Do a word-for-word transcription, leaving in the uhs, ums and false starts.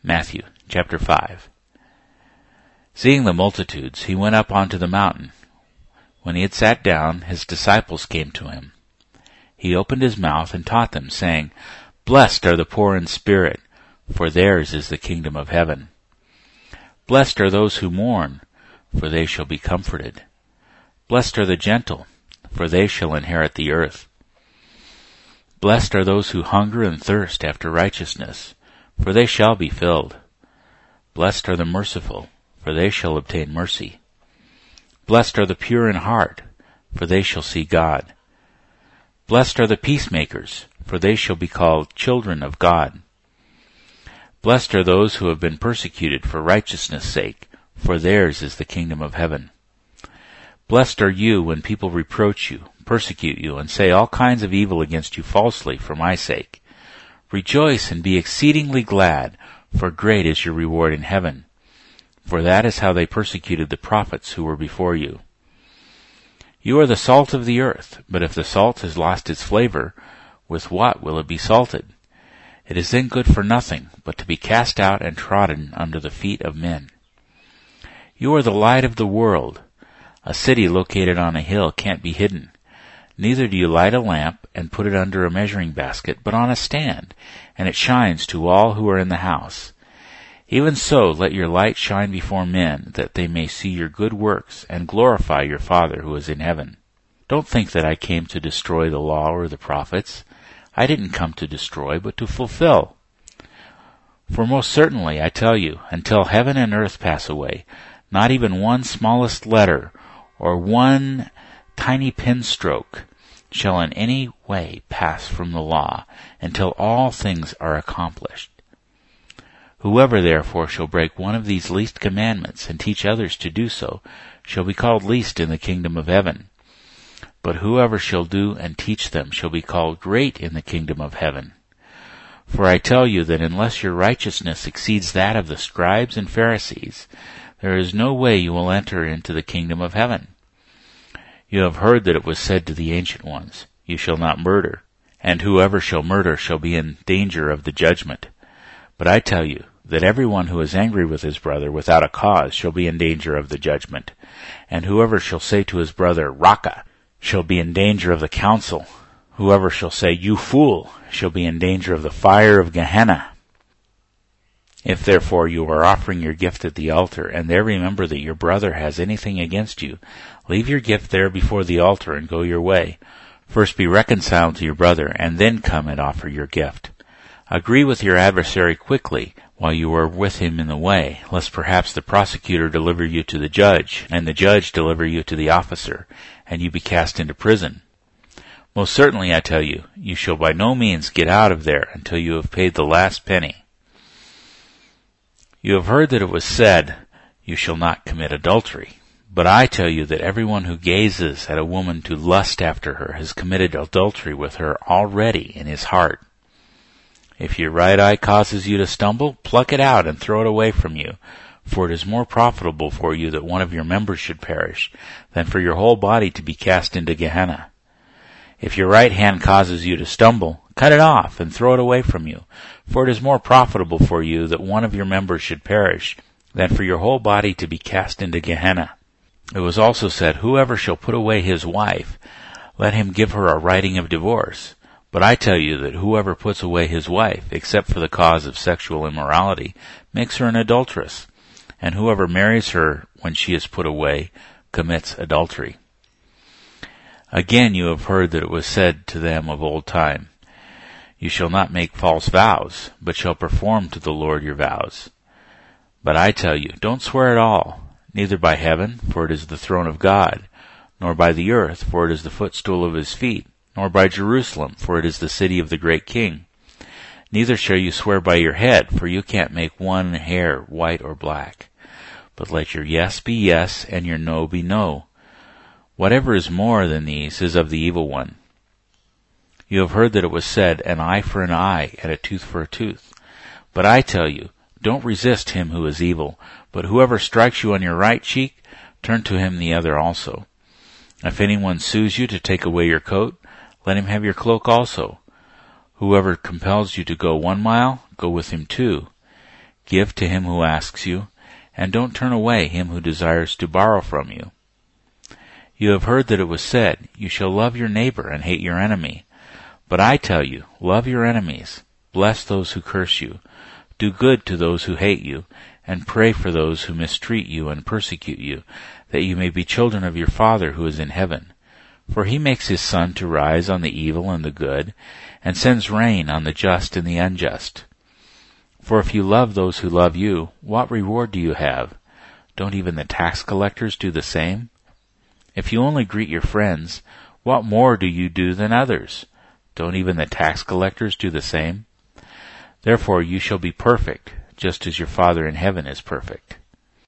Matthew chapter five. Seeing the multitudes, he went up onto the mountain. When he had sat down, his disciples came to him. He opened his mouth and taught them, saying, Blessed are the poor in spirit, for theirs is the kingdom of heaven. Blessed are those who mourn, for they shall be comforted. Blessed are the gentle, for they shall inherit the earth. Blessed are those who hunger and thirst after righteousness, for they shall be filled. Blessed are the merciful, for they shall obtain mercy. Blessed are the pure in heart, for they shall see God. Blessed are the peacemakers, for they shall be called children of God. Blessed are those who have been persecuted for righteousness' sake, for theirs is the kingdom of heaven. Blessed are you when people reproach you, persecute you, and say all kinds of evil against you falsely for my sake. Rejoice and be exceedingly glad, for great is your reward in heaven. For that is how they persecuted the prophets who were before you. You are the salt of the earth, but if the salt has lost its flavor, with what will it be salted? It is then good for nothing, but to be cast out and trodden under the feet of men. You are the light of the world. A city located on a hill can't be hidden. Neither do you light a lamp and put it under a measuring basket, but on a stand, and it shines to all who are in the house. Even so, let your light shine before men, that they may see your good works and glorify your Father who is in heaven. Don't think that I came to destroy the law or the prophets. I didn't come to destroy, but to fulfill. For most certainly, I tell you, until heaven and earth pass away, not even one smallest letter or one tiny pen stroke shall in any way pass from the law until all things are accomplished. Whoever therefore shall break one of these least commandments and teach others to do so shall be called least in the kingdom of heaven. But whoever shall do and teach them shall be called great in the kingdom of heaven. For I tell you that unless your righteousness exceeds that of the scribes and Pharisees, there is no way you will enter into the kingdom of heaven. You have heard that it was said to the ancient ones, You shall not murder, and whoever shall murder shall be in danger of the judgment. But I tell you that everyone who is angry with his brother without a cause shall be in danger of the judgment. And whoever shall say to his brother, Raca, shall be in danger of the council. Whoever shall say, You fool, shall be in danger of the fire of Gehenna. If therefore you are offering your gift at the altar, and there remember that your brother has anything against you, leave your gift there before the altar and go your way. First be reconciled to your brother, and then come and offer your gift. Agree with your adversary quickly while you are with him in the way, lest perhaps the prosecutor deliver you to the judge, and the judge deliver you to the officer, and you be cast into prison. Most certainly, I tell you, you shall by no means get out of there until you have paid the last penny. You have heard that it was said, You shall not commit adultery. But I tell you that everyone who gazes at a woman to lust after her has committed adultery with her already in his heart. If your right eye causes you to stumble, pluck it out and throw it away from you, for it is more profitable for you that one of your members should perish than for your whole body to be cast into Gehenna. If your right hand causes you to stumble, cut it off and throw it away from you, for it is more profitable for you that one of your members should perish than for your whole body to be cast into Gehenna. It was also said, Whoever shall put away his wife, let him give her a writing of divorce. But I tell you that whoever puts away his wife, except for the cause of sexual immorality, makes her an adulteress, and whoever marries her when she is put away commits adultery. Again you have heard that it was said to them of old time, You shall not make false vows, but shall perform to the Lord your vows. But I tell you, don't swear at all, neither by heaven, for it is the throne of God, nor by the earth, for it is the footstool of his feet, nor by Jerusalem, for it is the city of the great king. Neither shall you swear by your head, for you can't make one hair white or black. But let your yes be yes, and your no be no. Whatever is more than these is of the evil one. You have heard that it was said, An eye for an eye, and a tooth for a tooth. But I tell you, don't resist him who is evil, but whoever strikes you on your right cheek, turn to him the other also. If anyone sues you to take away your coat, let him have your cloak also. Whoever compels you to go one mile, go with him two. Give to him who asks you, and don't turn away him who desires to borrow from you. You have heard that it was said, You shall love your neighbor and hate your enemy. But I tell you, love your enemies, bless those who curse you, do good to those who hate you, and pray for those who mistreat you and persecute you, that you may be children of your Father who is in heaven. For he makes his sun to rise on the evil and the good, and sends rain on the just and the unjust. For if you love those who love you, what reward do you have? Don't even the tax collectors do the same? If you only greet your friends, what more do you do than others? Don't even the tax collectors do the same? Therefore you shall be perfect, just as your Father in heaven is perfect.